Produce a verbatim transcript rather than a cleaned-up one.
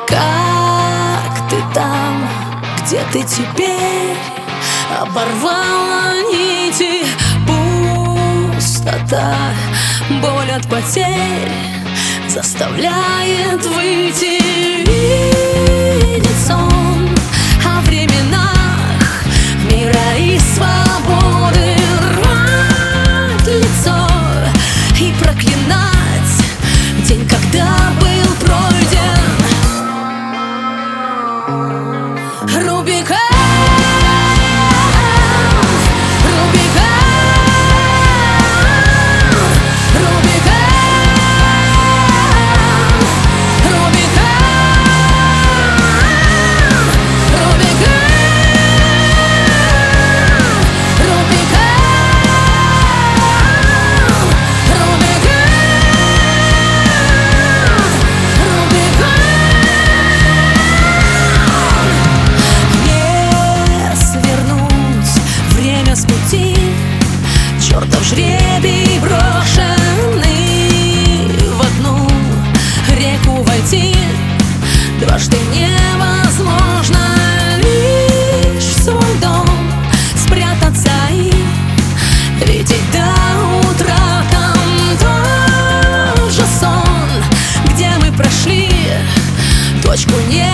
Как ты там, где ты теперь? Оборвала нити пустота. Боль от потерь заставляет выйти. Видеть сон о временах мира и свободы, рвать лицо и проклинать день, когда был пройден Рубикон. Чертов жребий, брошенный в одну реку войти дважды невозможно. Лишь в свой дом спрятаться и видеть до утра. Там тоже сон, где мы прошли точку не